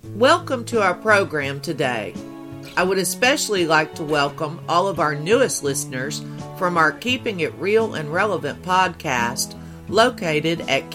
Welcome to our program today. I would especially like to welcome all of our newest listeners from our Keeping It Real and Relevant podcast, located at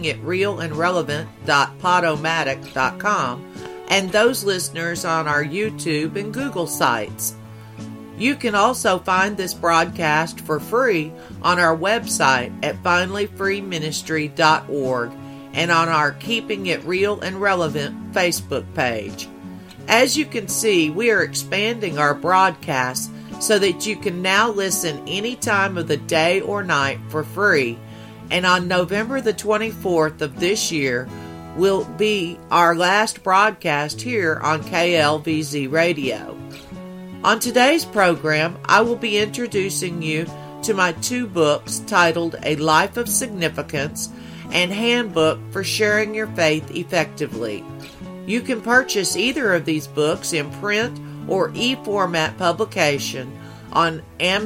keepingitrealandrelevant.podomatic.com, and those listeners on our YouTube and Google sites. You can also find this broadcast for free on our website at finallyfreeministry.org and on our Keeping It Real and Relevant Facebook page. As you can see, we are expanding our broadcasts so that you can now listen any time of the day or night for free. And on November the 24th of this year will be our last broadcast here on KLVZ Radio. On today's program, I will be introducing you to my two books titled A Life of Significance and Handbook for Sharing Your Faith Effectively. You can purchase either of these books in print or e-format publication on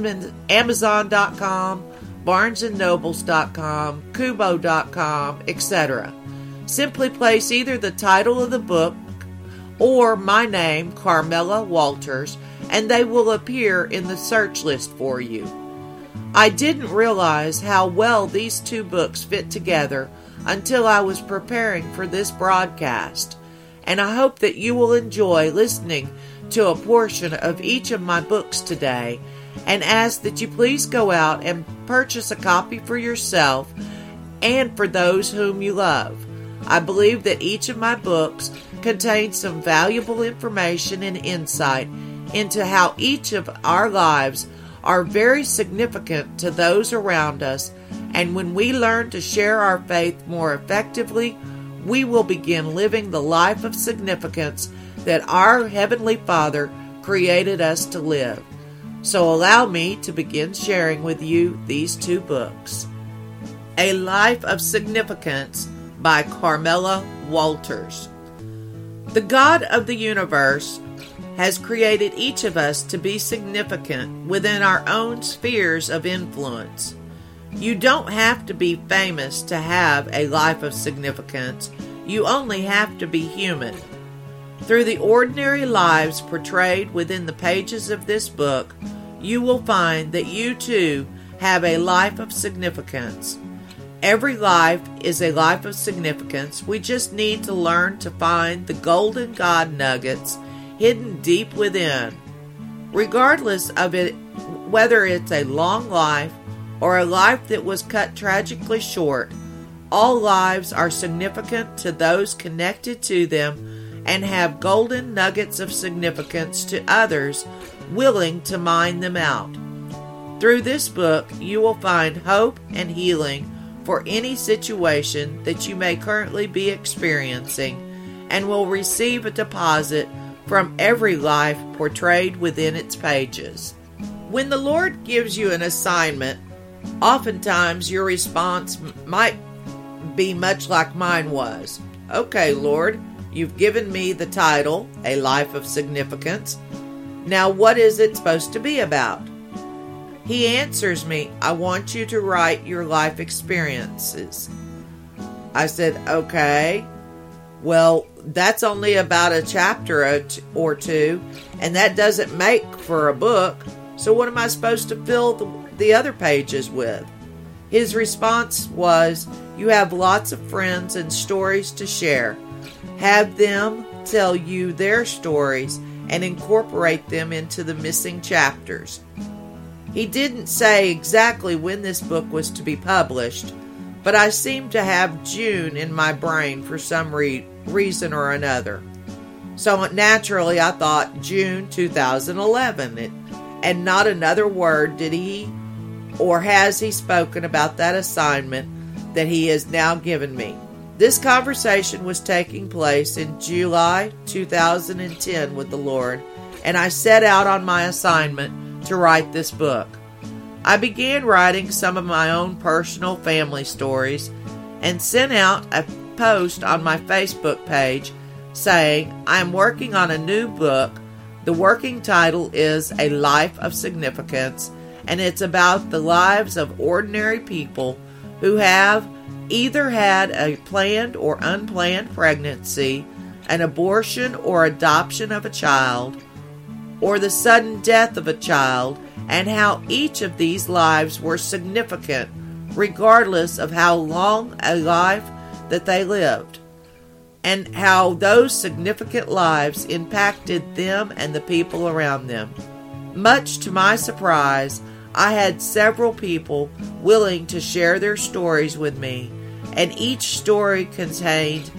Amazon.com, BarnesandNobles.com, Kubo.com, etc. Simply place either the title of the book or my name, Carmela Walters, and they will appear in the search list for you. I didn't realize how well these two books fit together until I was preparing for this broadcast, and I hope that you will enjoy listening to a portion of each of my books today, and ask that you please go out and purchase a copy for yourself and for those whom you love. I believe that each of my books contains some valuable information and insight into how each of our lives are very significant to those around us, and when we learn to share our faith more effectively, we will begin living the life of significance that our Heavenly Father created us to live. So allow me to begin sharing with you these two books. A Life of Significance by Carmela Walters. The God of the universe has created each of us to be significant within our own spheres of influence. You don't have to be famous to have a life of significance. You only have to be human. Through the ordinary lives portrayed within the pages of this book, you will find that you too have a life of significance. Every life is a life of significance. We just need to learn to find the golden God nuggets hidden deep within. Regardless of it, whether it's a long life or a life that was cut tragically short, all lives are significant to those connected to them and have golden nuggets of significance to others willing to mine them out. Through this book, you will find hope and healing for any situation that you may currently be experiencing, and will receive a deposit from every life portrayed within its pages. When the Lord gives you an assignment, oftentimes your response might be much like mine was. Okay, Lord, you've given me the title, A Life of Significance. Now what is it supposed to be about? He answers me, I want you to write your life experiences. I said, okay. Well, that's only about a chapter or two, and that doesn't make for a book, so what am I supposed to fill the other pages with? His response was, you have lots of friends and stories to share. Have them tell you their stories and incorporate them into the missing chapters. He didn't say exactly when this book was to be published, but I seemed to have June in my brain for some reason or another. So naturally I thought June 2011, and not another word did he or has he spoken about that assignment that he has now given me. This conversation was taking place in July 2010 with the Lord, and I set out on my assignment to write this book. I began writing some of my own personal family stories and sent out a post on my Facebook page saying, I'm working on a new book. The working title is A Life of Significance, and it's about the lives of ordinary people who have either had a planned or unplanned pregnancy, an abortion or adoption of a child, or the sudden death of a child, and how each of these lives were significant regardless of how long a life that they lived, and how those significant lives impacted them and the people around them. Much to my surprise, I had several people willing to share their stories with me, and each story contains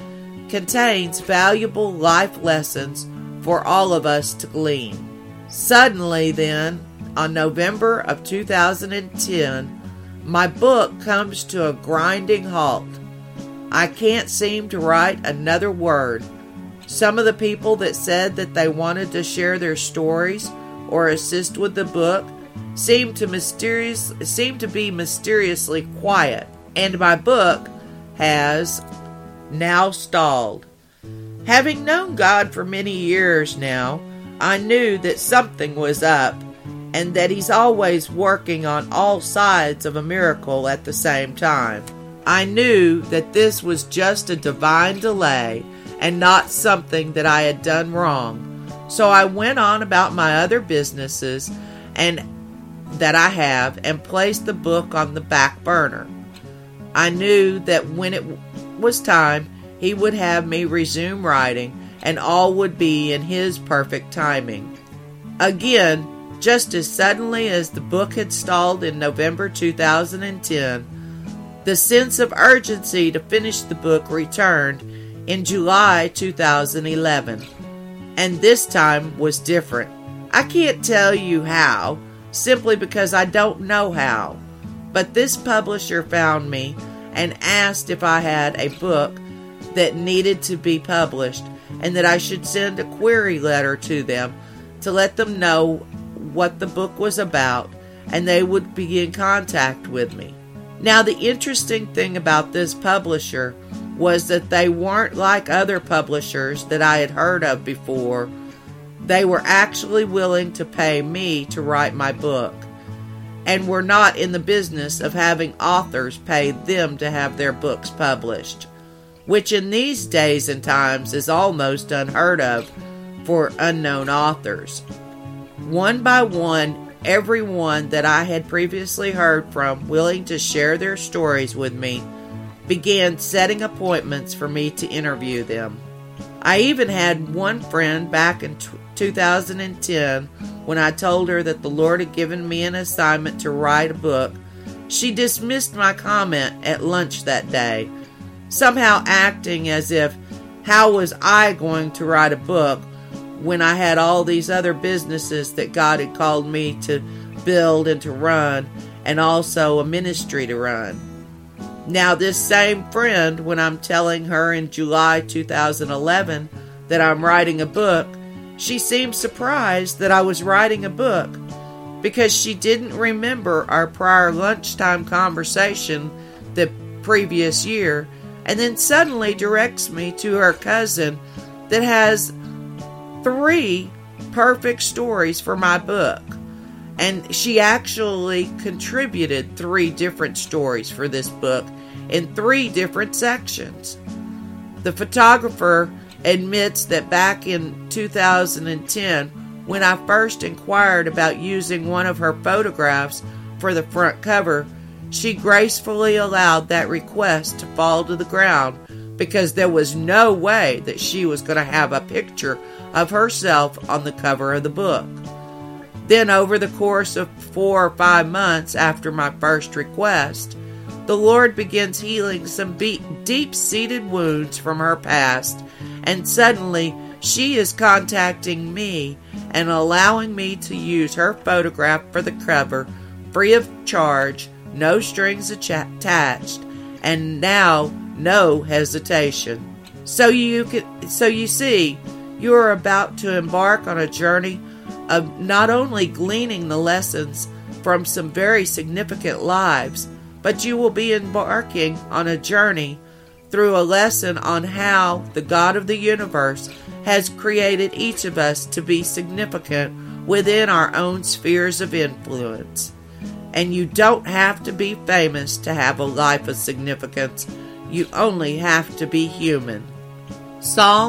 valuable life lessons for all of us to glean. Suddenly then, on November of 2010, my book comes to a grinding halt. I can't seem to write another word. Some of the people that said that they wanted to share their stories or assist with the book seem to be mysteriously quiet, and my book has now stalled. Having known God for many years now, I knew that something was up, and that He's always working on all sides of a miracle at the same time. I knew that this was just a divine delay and not something that I had done wrong. So I went on about my other businesses and that I have and placed the book on the back burner. I knew that when it was time, He would have me resume writing, and all would be in His perfect timing. Again, just as suddenly as the book had stalled in November 2010, the sense of urgency to finish the book returned in July 2011, and this time was different. I can't tell you how, simply because I don't know how, but this publisher found me and asked if I had a book that needed to be published, and that I should send a query letter to them to let them know what the book was about, and they would be in contact with me. Now, the interesting thing about this publisher was that they weren't like other publishers that I had heard of before. They were actually willing to pay me to write my book, and were not in the business of having authors pay them to have their books published, which in these days and times is almost unheard of for unknown authors. One by one, everyone that I had previously heard from willing to share their stories with me began setting appointments for me to interview them. I even had one friend back in 2010, when I told her that the Lord had given me an assignment to write a book. She dismissed my comment at lunch that day, somehow acting as if, how was I going to write a book when I had all these other businesses that God had called me to build and to run, and also a ministry to run. Now, this same friend, when I'm telling her in July 2011 that I'm writing a book, she seemed surprised that I was writing a book, because she didn't remember our prior lunchtime conversation the previous year, and then suddenly directs me to her cousin that has 3 perfect stories for my book. And she actually contributed 3 different stories for this book in 3 different sections. The photographer admits that back in 2010, when I first inquired about using one of her photographs for the front cover, she gracefully allowed that request to fall to the ground, because there was no way that she was going to have a picture of herself on the cover of the book. Then, over the course of 4 or 5 months after my first request, the Lord begins healing some deep-seated wounds from her past, and suddenly she is contacting me and allowing me to use her photograph for the cover, free of charge, no strings attached, and now no hesitation. So you see, you are about to embark on a journey of not only gleaning the lessons from some very significant lives, but you will be embarking on a journey through a lesson on how the God of the universe has created each of us to be significant within our own spheres of influence. And you don't have to be famous to have a life of significance. You only have to be human. Psalms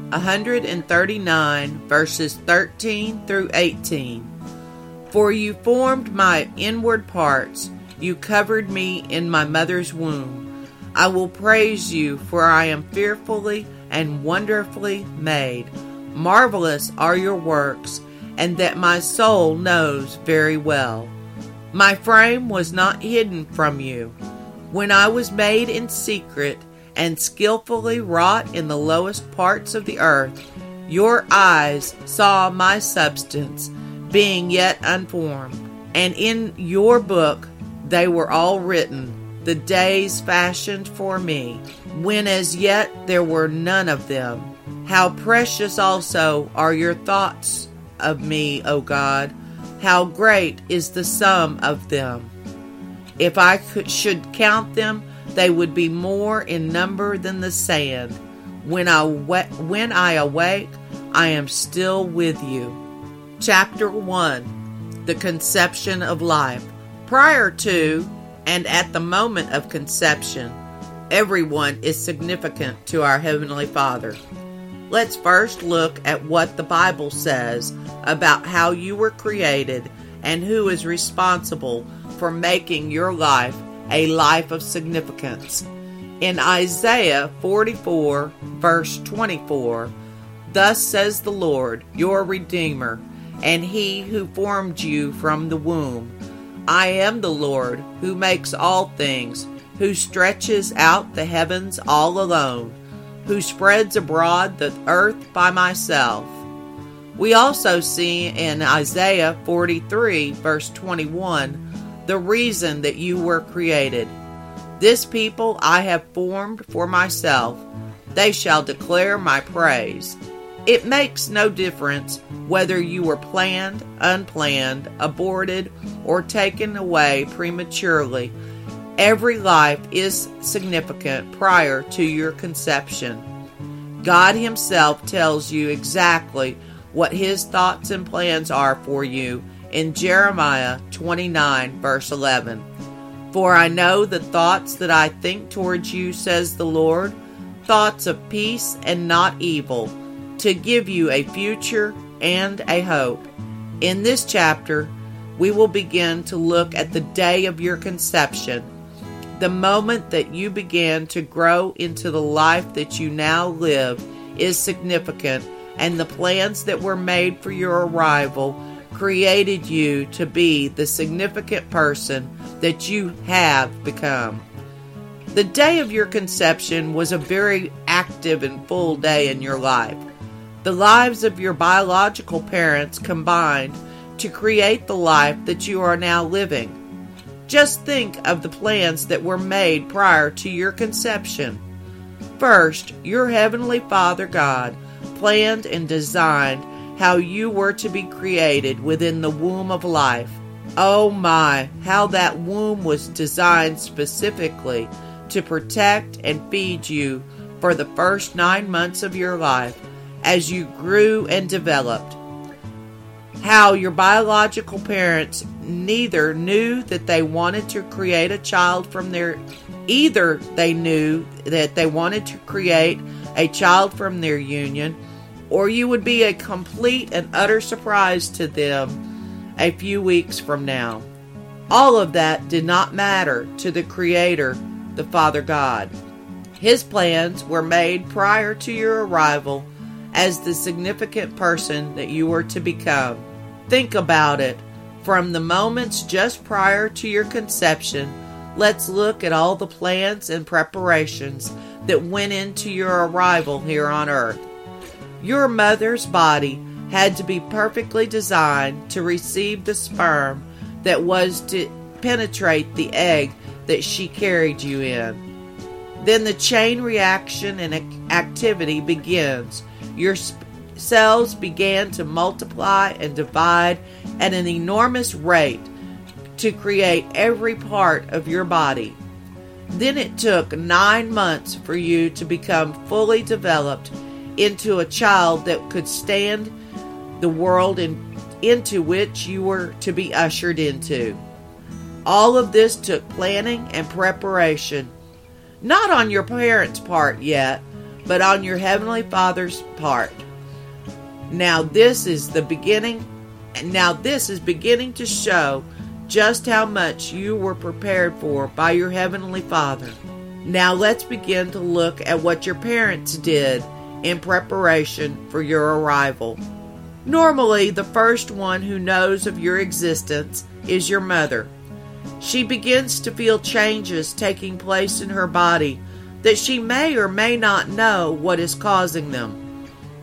139, verses 13 through 18. For you formed my inward parts, you covered me in my mother's womb. I will praise you, for I am fearfully and wonderfully made. Marvelous are your works, and that my soul knows very well. My frame was not hidden from you, when I was made in secret and skillfully wrought in the lowest parts of the earth. Your eyes saw my substance, being yet unformed, and in your book they were all written, the days fashioned for me, when as yet there were none of them. How precious also are your thoughts of me, O God! How great is the sum of them! If I should count them, they would be more in number than the sand. When I awake, I am still with you. Chapter 1. The Conception of Life. Prior to and at the moment of conception, everyone is significant to our Heavenly Father. Let's first look at what the Bible says about how you were created and who is responsible for making your life a life of significance. In Isaiah 44, verse 24, thus says the Lord, your Redeemer, and He who formed you from the womb. I am the Lord who makes all things, who stretches out the heavens all alone, who spreads abroad the earth by myself. We also see in Isaiah 43, verse 21, the reason that you were created. This people I have formed for myself. They shall declare my praise. It makes no difference whether you were planned, unplanned, aborted, or taken away prematurely. Every life is significant prior to your conception. God Himself tells you exactly what His thoughts and plans are for you in Jeremiah 29, verse 11. For I know the thoughts that I think towards you, says the Lord, thoughts of peace and not evil, to give you a future and a hope. In this chapter, we will begin to look at the day of your conception, the moment that you began to grow into the life that you now live is significant, and the plans that were made for your arrival created you to be the significant person that you have become. The day of your conception was a very active and full day in your life. The lives of your biological parents combined to create the life that you are now living. Just think of the plans that were made prior to your conception. First, your Heavenly Father God planned and designed how you were to be created within the womb of life. Oh my, how that womb was designed specifically to protect and feed you for the first 9 months of your life as you grew and developed. How your biological parents neither knew that they wanted to create a child from their union, or you would be a complete and utter surprise to them a few weeks from now. All of that did not matter to the Creator, the Father God. His plans were made prior to your arrival as the significant person that you were to become. Think about it. From the moments just prior to your conception, let's look at all the plans and preparations that went into your arrival here on earth. Your mother's body had to be perfectly designed to receive the sperm that was to penetrate the egg that she carried you in. Then the chain reaction and activity begins. Your cells began to multiply and divide at an enormous rate to create every part of your body. Then it took 9 months for you to become fully developed into a child that could stand the world into which you were to be ushered into. All of this took planning and preparation, not on your parents' part yet, but on your Heavenly Father's part. Now this is beginning to show just how much you were prepared for by your Heavenly Father. Now let's begin to look at what your parents did in preparation for your arrival. Normally, the first one who knows of your existence is your mother. She begins to feel changes taking place in her body that she may or may not know what is causing them.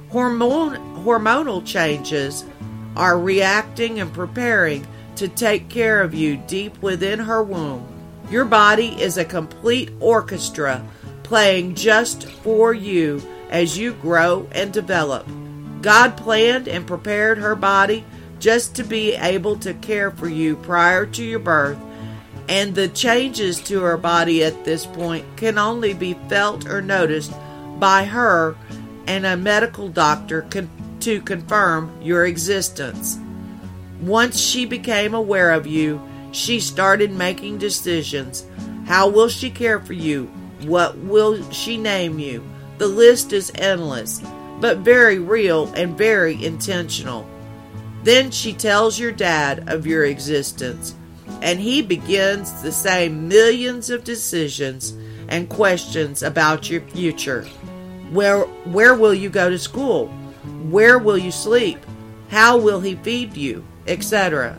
Hormonal changes are reacting and preparing to take care of you deep within her womb. Your body is a complete orchestra playing just for you as you grow and develop. God planned and prepared her body just to be able to care for you prior to your birth, and the changes to her body at this point can only be felt or noticed by her and a medical doctor to confirm your existence. Once she became aware of you, she started making decisions. How will she care for you? What will she name you? The list is endless, but very real and very intentional. Then she tells your dad of your existence, and he begins the same millions of decisions and questions about your future. Where will you go to school? Where will you sleep? How will he feed you? Etc.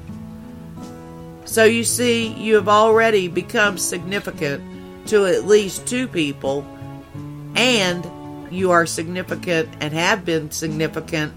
So you see, you have already become significant to at least two people, and you are significant and have been significant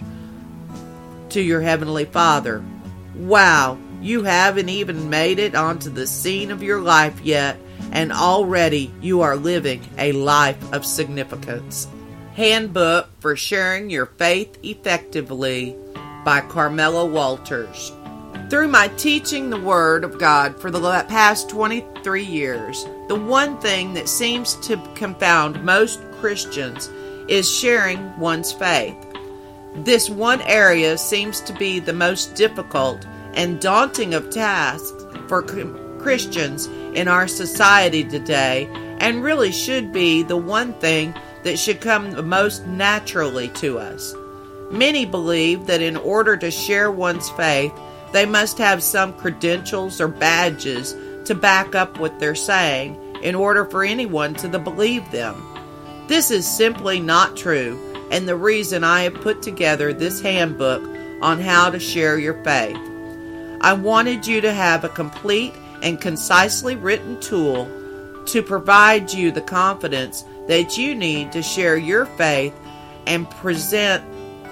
to your Heavenly Father. Wow, you haven't even made it onto the scene of your life yet, and already you are living a life of significance. Handbook for Sharing Your Faith Effectively by Carmela Walters. Through my teaching the Word of God for the past 23 years, the one thing that seems to confound most Christians is sharing one's faith. This one area seems to be the most difficult and daunting of tasks for Christians in our society today, and really should be the one thing that should come the most naturally to us. Many believe that in order to share one's faith, they must have some credentials or badges to back up what they're saying in order for anyone to believe them. This is simply not true, and the reason I have put together this handbook on how to share your faith. I wanted you to have a complete and concisely written tool to provide you the confidence that you need to share your faith and present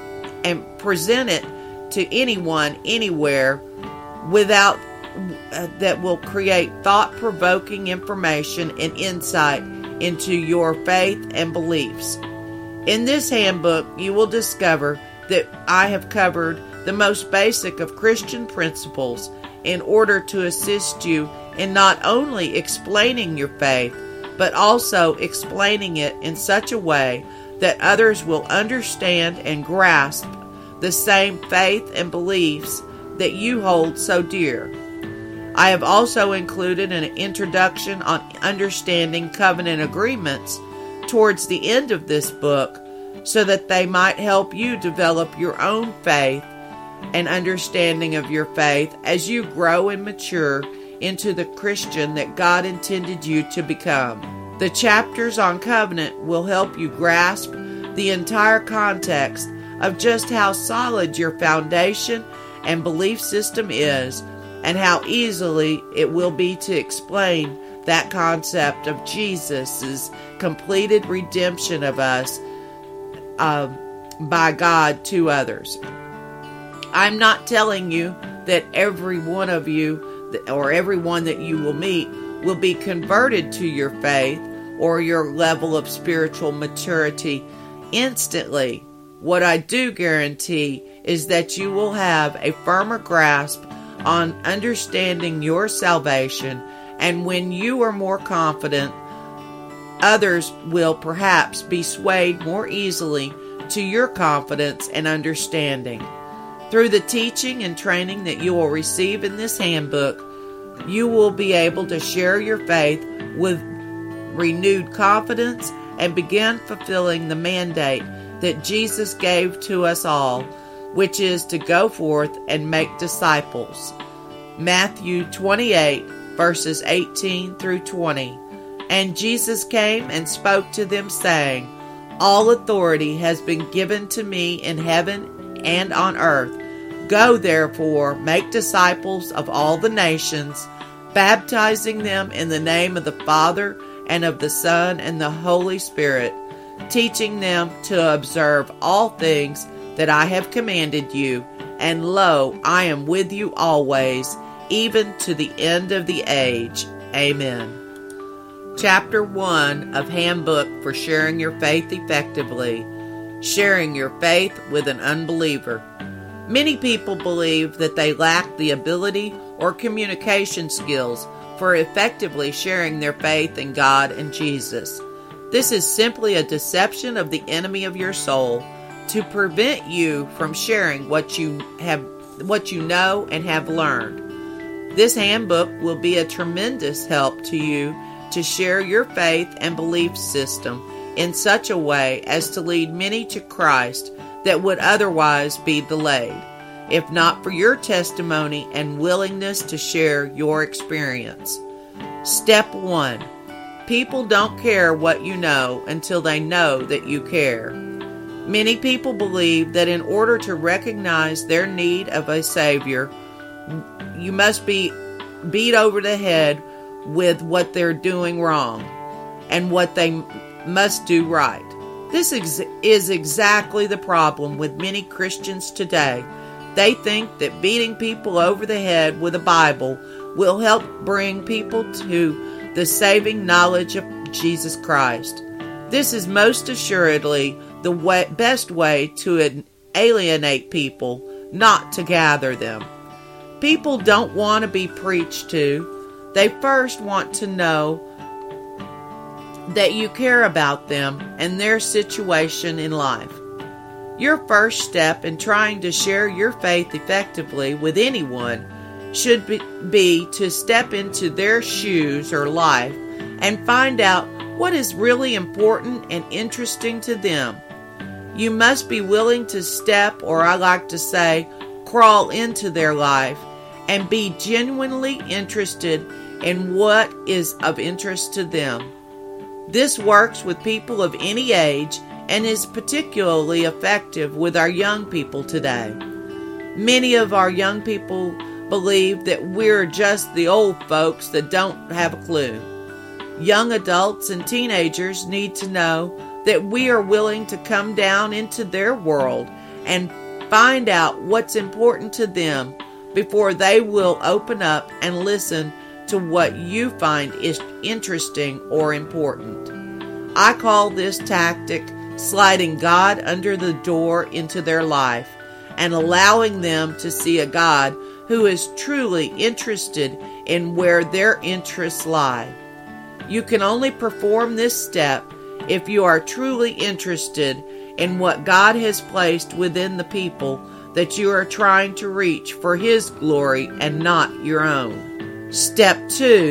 it to anyone, anywhere, without that will create thought-provoking information and insight into your faith and beliefs. In this handbook, you will discover that I have covered the most basic of Christian principles in order to assist you in not only explaining your faith, but also explaining it in such a way that others will understand and grasp the same faith and beliefs that you hold so dear. I have also included an introduction on understanding covenant agreements towards the end of this book so that they might help you develop your own faith and understanding of your faith as you grow and mature into the Christian that God intended you to become. The chapters on covenant will help you grasp the entire context of just how solid your foundation and belief system is, and how easily it will be to explain that concept of Jesus' completed redemption of us by God to others. I'm not telling you that every one of you or everyone that you will meet will be converted to your faith or your level of spiritual maturity instantly. What I do guarantee is that you will have a firmer grasp on understanding your salvation, and when you are more confident, others will perhaps be swayed more easily to your confidence and understanding. Through the teaching and training that you will receive in this handbook, you will be able to share your faith with renewed confidence and begin fulfilling the mandate that Jesus gave to us all, which is to go forth and make disciples. Matthew 28, verses 18 through 20. And Jesus came and spoke to them, saying, All authority has been given to me in heaven and on earth. Go therefore, make disciples of all the nations, baptizing them in the name of the Father, and of the Son, and the Holy Spirit, teaching them to observe all things that I have commanded you. And lo, I am with you always, even to the end of the age. Amen. Chapter 1 of Handbook for Sharing Your Faith Effectively. Sharing your faith with an unbeliever. Many people believe that they lack the ability or communication skills for effectively sharing their faith in God and Jesus. This is simply a deception of the enemy of your soul to prevent you from sharing what you know and have learned. This handbook will be a tremendous help to you to share your faith and belief system in such a way as to lead many to Christ that would otherwise be delayed, if not for your testimony and willingness to share your experience. Step 1. People don't care what you know until they know that you care. Many people believe that in order to recognize their need of a Savior, you must be beat over the head with what they're doing wrong and what they must do right. This is exactly the problem with many Christians today. They think that beating people over the head with a Bible will help bring people to the saving knowledge of Jesus Christ. This is most assuredly the best way to alienate people, not to gather them. People don't want to be preached to. They first want to know that you care about them and their situation in life. Your first step in trying to share your faith effectively with anyone should be to step into their shoes or life and find out what is really important and interesting to them. You must be willing to step, or I like to say, crawl into their life and be genuinely interested in what is of interest to them. This works with people of any age and is particularly effective with our young people today. Many of our young people believe that we're just the old folks that don't have a clue. Young adults and teenagers need to know that we are willing to come down into their world and find out what's important to them before they will open up and listen to what you find is interesting or important. I call this tactic sliding God under the door into their life and allowing them to see a God who is truly interested in where their interests lie. You can only perform this step if you are truly interested in what God has placed within the people that you are trying to reach for His glory and not your own. Step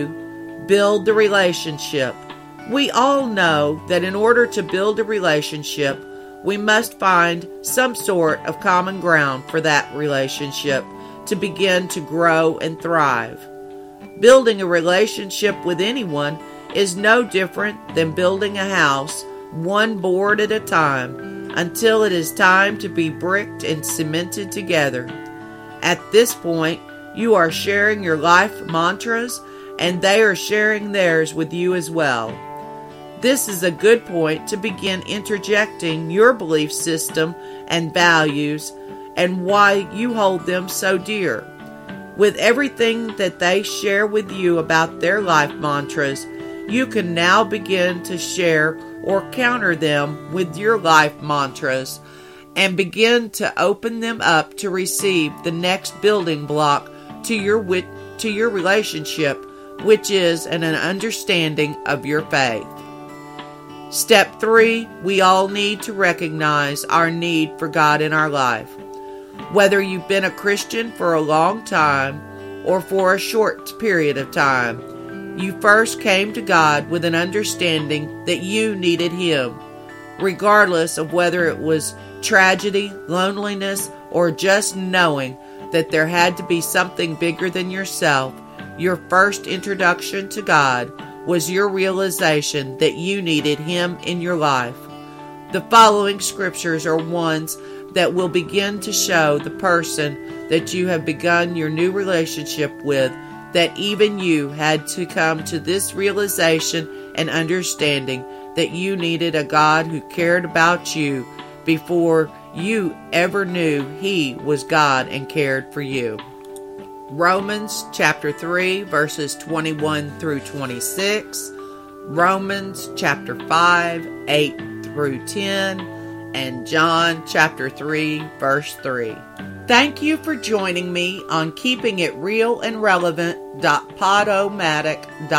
2. Build the relationship. We all know that in order to build a relationship, we must find some sort of common ground for that relationship to begin to grow and thrive. Building a relationship with anyone is no different than building a house, one board at a time, until it is time to be bricked and cemented together. At this point, you are sharing your life mantras, and they are sharing theirs with you as well. This is a good point to begin interjecting your belief system and values and why you hold them so dear. With everything that they share with you about their life mantras, you can now begin to share or counter them with your life mantras and begin to open them up to receive the next building block to your relationship, which is an understanding of your faith. Step 3, we all need to recognize our need for God in our life. Whether you've been a Christian for a long time or for a short period of time, You first came to God with an understanding that you needed Him. Regardless of whether it was tragedy, loneliness, or just knowing that there had to be something bigger than yourself, your first introduction to God was your realization that you needed Him in your life. The following scriptures are ones that will begin to show the person that you have begun your new relationship with that even you had to come to this realization and understanding that you needed a God who cared about you before you ever knew He was God and cared for you. Romans chapter 3 verses 21 through 26, Romans chapter 5, 8 through 10, and John chapter 3 verse 3. Thank you for joining me on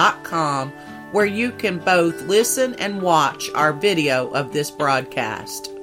keepingitrealandrelevant.podomatic.com, where you can both listen and watch our video of this broadcast.